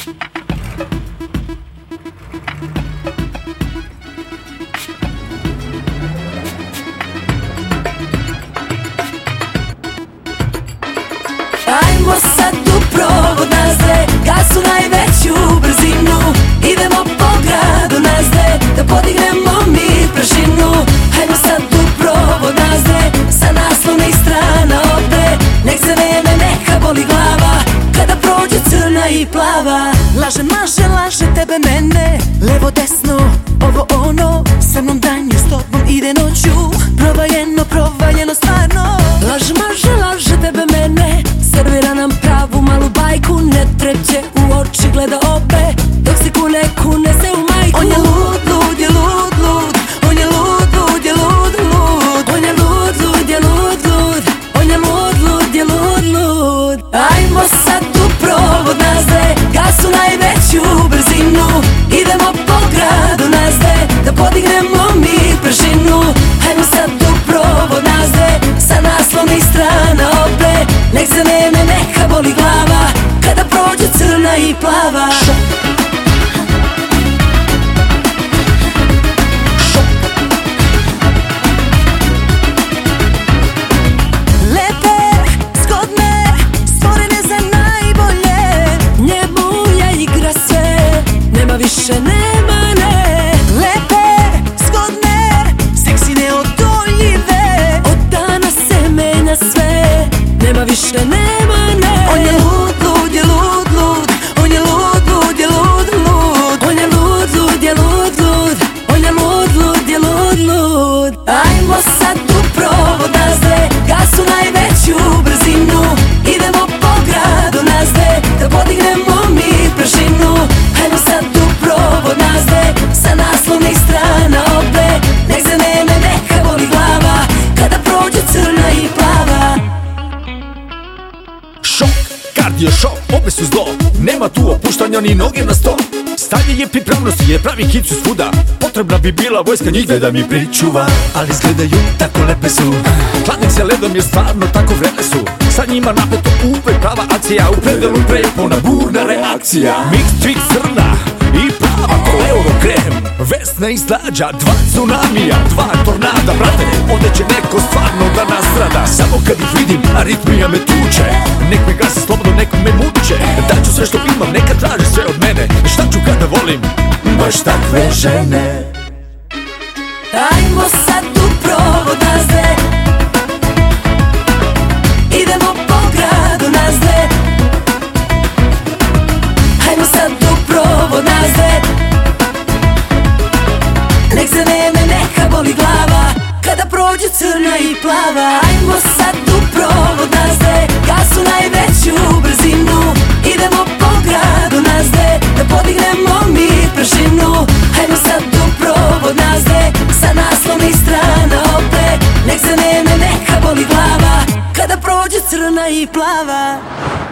Ajmo sad u provod nas dve, gasu najveću brzinu. Idemo po gradu nas dve, da podignemo mi prašinu. Ajmo sad u provod nas dve, sa naslovnih strana ovde. Nek se vreme, neka boli glava, kada prođe crna i plava. Laže, maže, laže tebe mene, levo desno, ovo ono. Sa mnom danje, s tobom ide noću, provaljeno stvarno. Laže, maže, laže tebe mene, servira nam pravu malu bajku. Ne treće u oči gleda obe, dok se kune se u majku. On je lud, lud je lud, lud. On je lud, lud je lud, lud. On je lud, lud je lud, lud. On je lud, lud je lud, lud. Ajmo sad u provod nas dve, gasu najveću brzinu. Idemo po gradu nas dve, da podignemo mi prašinu. Ajmo sad u provod nas dve, sa naslovnih strana obe. Nek se vreme, neka boli glava, kada prođe crna i plava. Lepe, zgodne, stvorene za najbolje. Njebuja igra sve, nema više, nema ne. Lepe, zgodne, seksi neodoljive. Od danas se menja sve, nema više, nema ne. On je lud, lud je lud, lud. On je lud, lud je lud, lud. On je lud, lud je lud, lud. On je lud, lud je lud, lud. Ajmo sad u provod nas dve, gasu najveću brzinu. Idemo po gradu nas dve, da podignemo mi prašinu. Ajmo sad u provod nas dve, sa naslovnih strana obe. Nek se vreme, neka boli glava, kada prođe crna i plava. Šok, kardio šok, obe su zlo. Nema tu opuštanja ni noge na sto. Stanje je pripravnost jer pravi hit su svuda. Potrebna bi bila vojska njih da mi pričuva. Ali izgledaju tako lepe su. Hladnik se ledom je stvarno tako vrele su. Sa njima napeto uvek prava akcija. U predelu prepona burna reakcija. Mix, twix, crna i plava ko Eurokrem. Vesna izlađa, dva tsunamija, dva tornada. Brate, ovde će neko stvarno da nastrada. Samo kad ih vidim, aritmija me tuče. Nek me gasi slobodno, nek me muče. Daću sve što imam, neka traži sve od mene. Šta ću kada volim baš takve žene. Ajmo sad u provod nas dve, idemo po gradu nas dve. Ajmo sad u provod nas dve, nek se vreme, neka boli glava, kada prođe crna i plava. Ajmo sad u provod nas dve, gasu najveću brzinu. Idemo po gradu nas dve, da podignemo mi prašinu. Ajmo sad u provod nas dve, sa naslovnih strana obe. Nek se vreme, neka boli glava, kada prođe crna i plava.